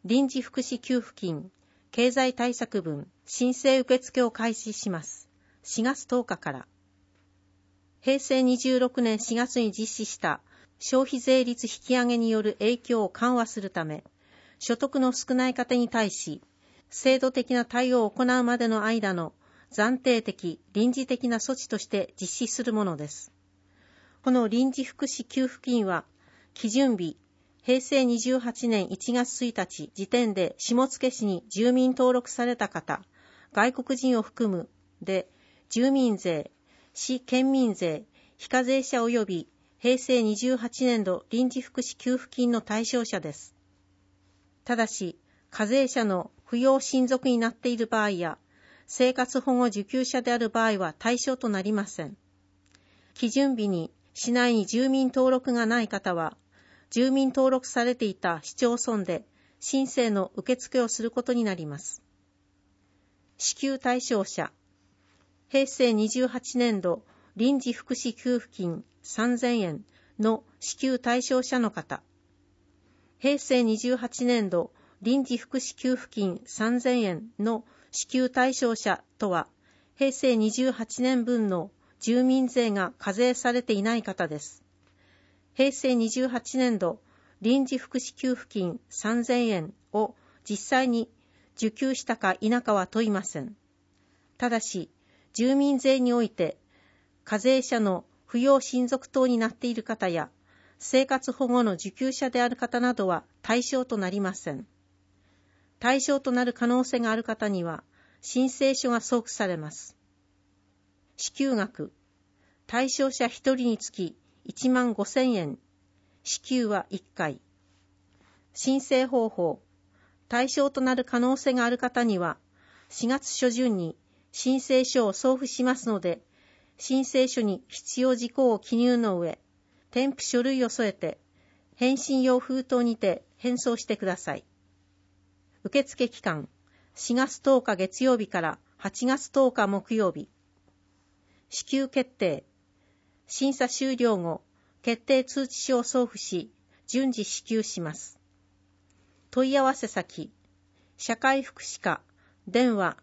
臨時福祉給付金、経済対策分、申請受付を開始します。4月10日から。平成26年4月に実施した消費税率引き上げによる影響を緩和するため、所得の少ない方に対し、制度的な対応を行うまでの間の暫定的、臨時的な措置として実施するものです。この臨時福祉給付金は、基準日、平成28年1月1日時点で下野市に住民登録された方、外国人を含むで、住民税、市県民税、非課税者及び平成28年度臨時福祉給付金の対象者です。ただし、課税者の扶養親族になっている場合や、生活保護受給者である場合は対象となりません。基準日に市内に住民登録がない方は、住民登録されていた市町村で申請の受付をすることになります。支給対象者、平成28年度臨時福祉給付金3000円の支給対象者の方、平成28年度臨時福祉給付金3000円の支給対象者とは、平成28年分の住民税が課税されていない方です。平成28年度臨時福祉給付金3000円を実際に受給したか否かは問いません。ただし、住民税において課税者の扶養親族等になっている方や生活保護の受給者である方などは対象となりません。対象となる可能性がある方には申請書が送付されます。支給額、対象者1人につき15,000円、支給は1回。申請方法、対象となる可能性がある方には、4月初旬に申請書を送付しますので、申請書に必要事項を記入の上、添付書類を添えて、返信用封筒にて返送してください。受付期間、4月10日月曜日から8月10日木曜日。支給決定、審査終了後、決定通知書を送付し、順次支給します。問い合わせ先、社会福祉課、電話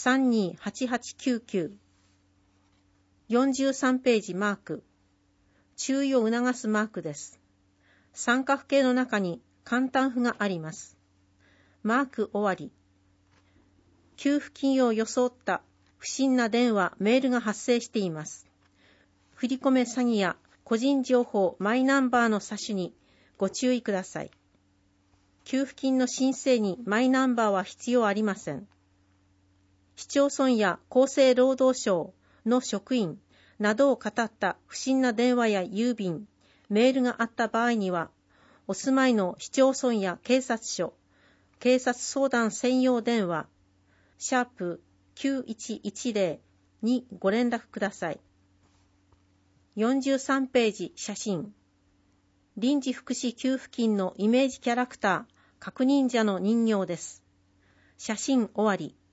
328899。43ページマーク、注意を促すマークです。三角形の中に簡単符があります。マーク終わり。給付金を装った不審な電話、メールが発生しています。振り込め詐欺や個人情報マイナンバーの詐取にご注意ください。給付金の申請にマイナンバーは必要ありません。市町村や厚生労働省の職員などを語った不審な電話や郵便、メールがあった場合には、お住まいの市町村や警察署、警察相談専用電話、#9110 にご連絡ください。43ページ写真。臨時福祉給付金のイメージキャラクター、確認者の人形です。写真終わり。